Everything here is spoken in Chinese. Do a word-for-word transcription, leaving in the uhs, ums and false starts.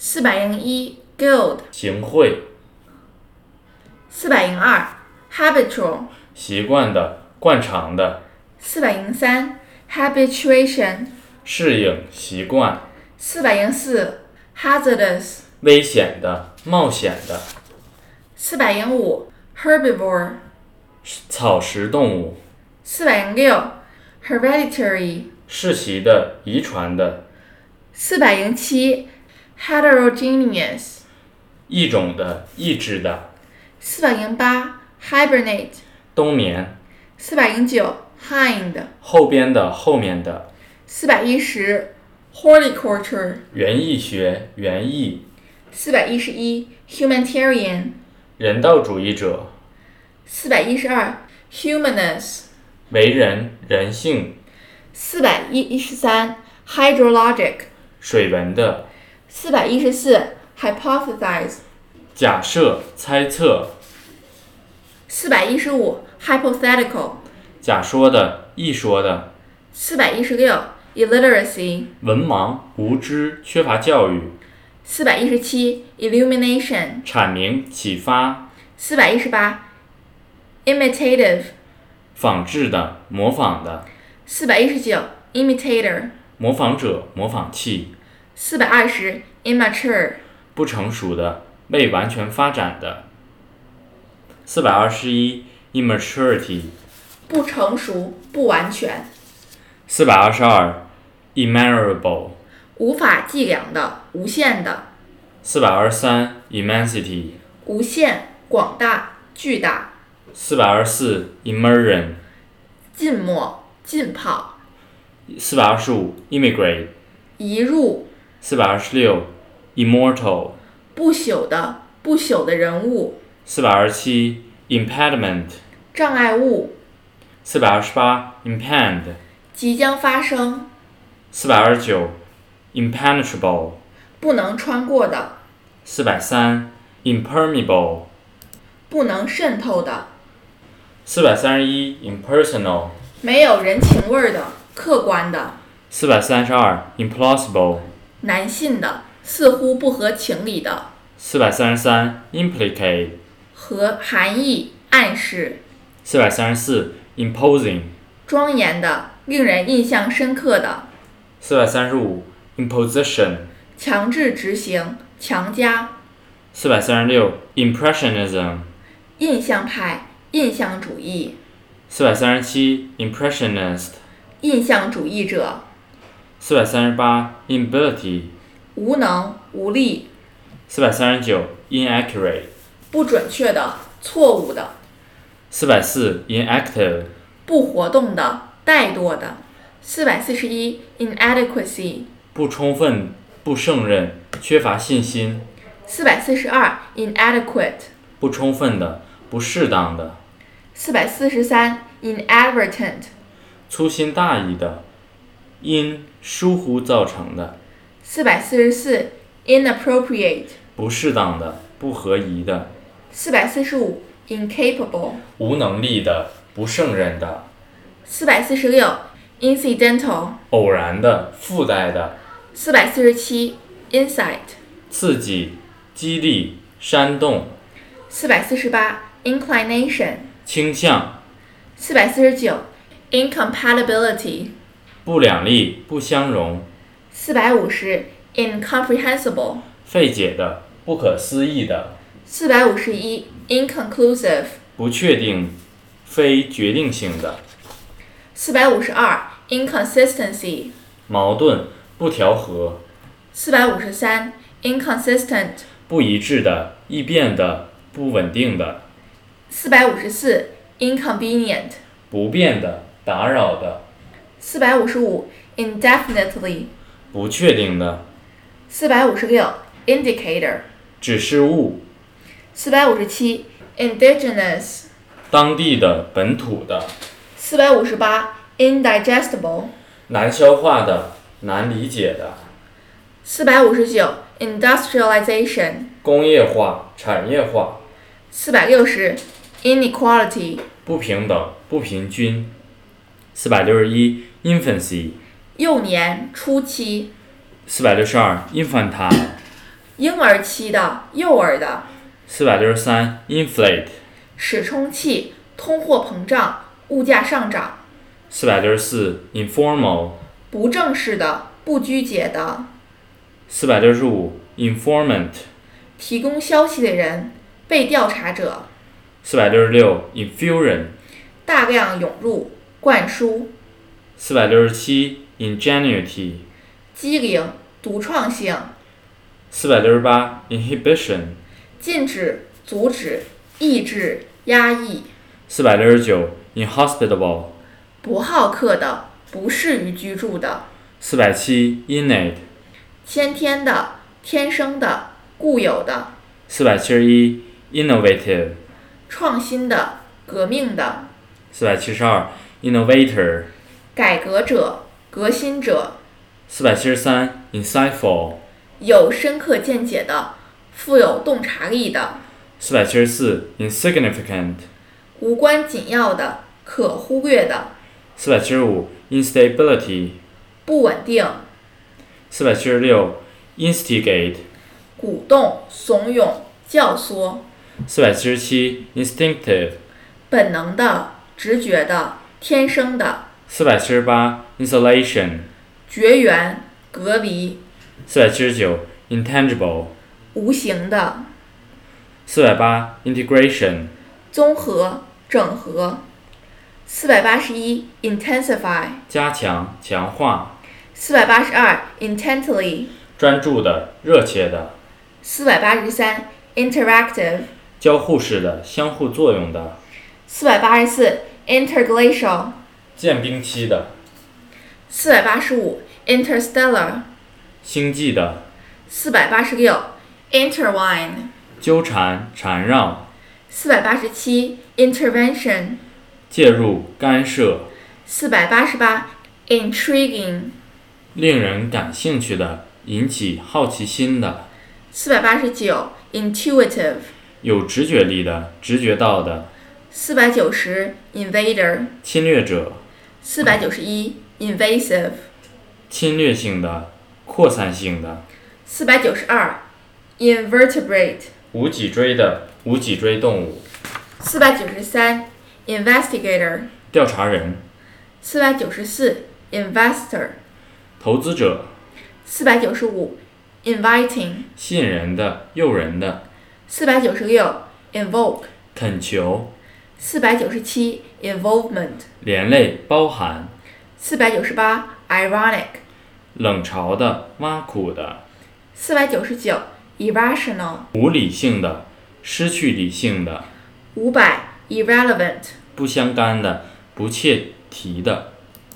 四百零一 guild 行贿， 四百零二 habitual 习惯的、惯常的， 四百零三 habituation 适应、习惯， 四百零四 hazardous 危险的、冒险的， 四百零五 herbivore 草食动物， 四百零六 hereditary 世袭的、遗传的， 四百零七 heterogeneous 异种的、异质的， 四百零八 hibernate 冬眠， 四百零九 hind 后边的、后面的， 四百一十 horticulture 园艺学、园艺， 四百一十一 humanitarian 人道主义者， 四百一十二 humanist 为人、人性， 四百一十三 hydrologic 水文的， 四百一十四 hypothesize 假设、猜测， 四百一十五 hypothetical 假说的、一说的， 四百一十六 illiteracy 文盲、无知、缺乏教育， 四百一十七 illumination 阐明、启发， 四百一十八 imitative 仿制的、模仿的， 四百一十九 imitator 模仿者、模仿器， 四百二十 immature 不成熟的、未完全发展的，四百二十一 immaturity， 不成熟不完全四百二十二 immeasurable， 无法计量的无限的四百二十三 immensity， 无限广大巨大四百二十四 immersion， 浸没浸泡四百二十五 immigrate， 移入四百二十六 immortal， 不朽的不朽的人物四百二十七 impediment， 障碍物四百二十八 impend， 即将发生四百二十九 impenetrable， 不能穿过的四百三 impermeable， 不能渗透的四百三十一 impersonal， 没有人情味儿的客观的四百三十二 implausible， 难信的似乎不合情理的四百三十三 implicate， 和含义暗示四百三十四 imposing， 庄严的令人印象深刻的四百三十五 imposition， 强制执行强加四百三十六 impressionism， 印象派印象主义四百三十七 impressionist， 印象主义者四百三十八 inability， 无能无力四百三十九 inaccurate， 不准确的错误的四百四 inactive， 不活动的怠惰的四百四十一 inadequacy 不充分、不胜任、缺乏信心， 四百四十二 inadequate 不充分的、不适当的， 四百四十三 inadvertent 粗心大意的，因疏忽造成的， 四百四十四 inappropriate 不适当的、不合宜的， 四百四十五 incapable 无能力的、不胜任的， 四百四十六 incidental 偶然的、附带的， 四百四十七 insight 刺激、激励、煽动， 四百四十八 inclination 倾向， 四百四十九 incompatibility 不两立、不相容， 四百五十 incomprehensible 费解的、不可思议的， 四百五十一 inconclusive 不确定、非决定性的， 四百五十二 inconsistency 矛盾、不调和， 四百五十三 inconsistent 不一致的、易变的、不稳定的， 四百五十四 inconvenient 不便的、打扰的， 四百五十五 indefinitely 不确定的， 四百五十六 indicator 指示物， 四百五十七 indigenous 当地的、本土的， 四百五十八 indigestible 难消化的、难理解的， 四百五十九 industrialization 工业化、产业化， 四百六十 inequality 不平等、不平均，四百六十一 infancy， 幼年初期四百六十二 infantile， 婴儿期的、幼儿的。 四百六十三 inflate 使充气，通货膨胀，物价上涨。 四百六十四 informal 不正式的、不拘结的。 四百六十五 informant 提供消息的人，被调查者。 四百六十六 infusion 大量涌入、灌输。 四百六十七 ingenuity 机灵、独创性。 四百六十八 inhibition 禁止、阻止、抑制、压抑。 四百六十九 inhospitable 不好客的、不适于居住的。 四百七 innate 先天的、天生的、固有的。 四百七十一 innovative 创新的、革命的。 四百七十二 innovator 改革者、革新者。 四百七十三 insightful 有深刻见解的、富有洞察力的。 四百七十四 insignificant 无关紧要的、可忽略的。 四百七十五 instability 不稳定。 四百七十六 instigate 鼓动、怂恿、教唆。 四百七十七 instinctive 本能的、直觉的、天生的。 四百七十八 insulation 绝缘、隔离。 四百七十九 intangible 无形的。 四百八 integration 综合、整合。四百八十一 intensify 加强强化。 四百八十二 intently 专注的热切的。 四百八十三 interactive 交互式的相互作用的。 四百八十四 interglacial 间冰期的。 四百八十五 interstellar 星际的。 四百八十六 intertwine 纠缠缠绕。 四百八十七 intervention 介入干涉。 四百八十八 intriguing 令人感兴趣的，引起好奇心的。 四百八十九 intuitive 有直觉力的，直觉到的。 四百九十 invader 侵略者。 四百九十一 invasive 侵略性的，扩散性的。 四百九十二 invertebrate 无脊椎的，无脊椎动物。 四百九十三 investigator 调查人。 四百九十四 investor 投资者。 四百九十五 inviting 吸引人的，诱人的。 四百九十六 invoke 恳求。 四百九十七 involvement 连累，包含。 四百九十八 ironic 冷嘲的，挖苦的。 四百九十九 irrational 无理性的，失去理性的。 五百 irrelevant 不相干的，不切题的。